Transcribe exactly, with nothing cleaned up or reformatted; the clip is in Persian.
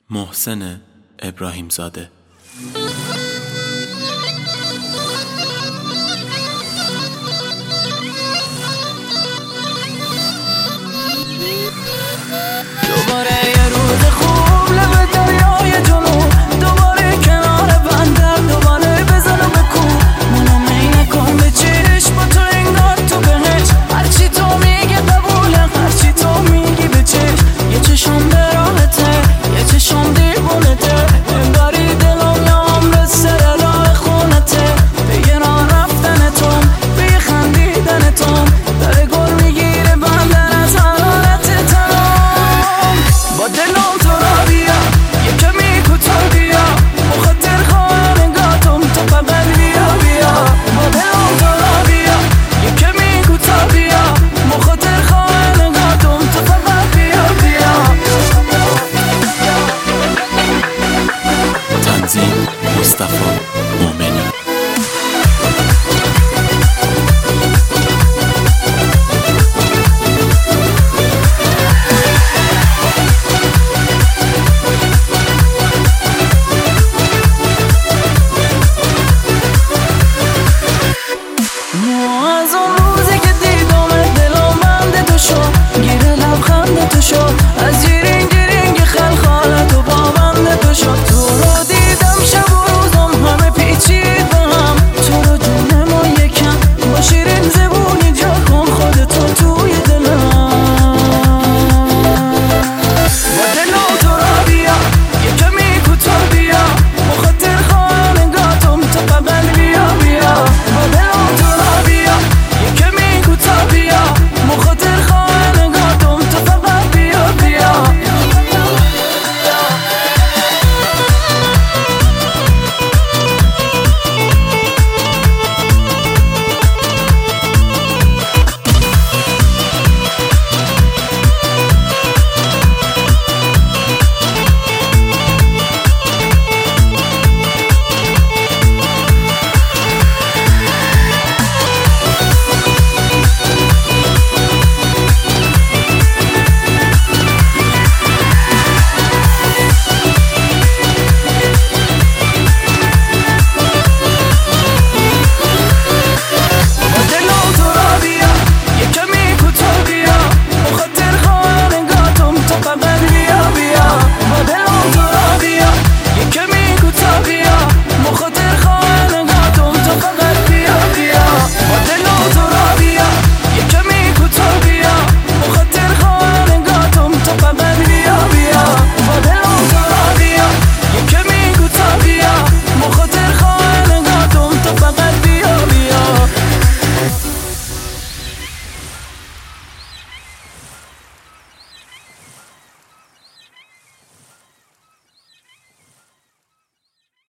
محسن ابراهیم زاده. دوباره یه روز خوب لب دریای جنوب، دوباره کنار بندر، دوباره بزن و بکن منو می نکن به چشم با تو انگار تو بهش. هرچی تو میگه قبوله، هرچی تو میگی به چشم. یه چشم به راحته، یه چشم دیوونته، انگاری دلم یا عمر سر راه خونته. به یه راه رفتن تو، به یه خندیدن تو، داره گل میگیره بندر از حرارت تمام. با دلم تو را بیا، یه کمی کوتاه بیا، بخاطر خواهم انگاتم تو فقط بیا بیا. با دلم تو را بیا، یه کمی کوتاه بیا، بخاطر خواهم انگاتم تو فقط بیا بیا. تنظیم مصطفی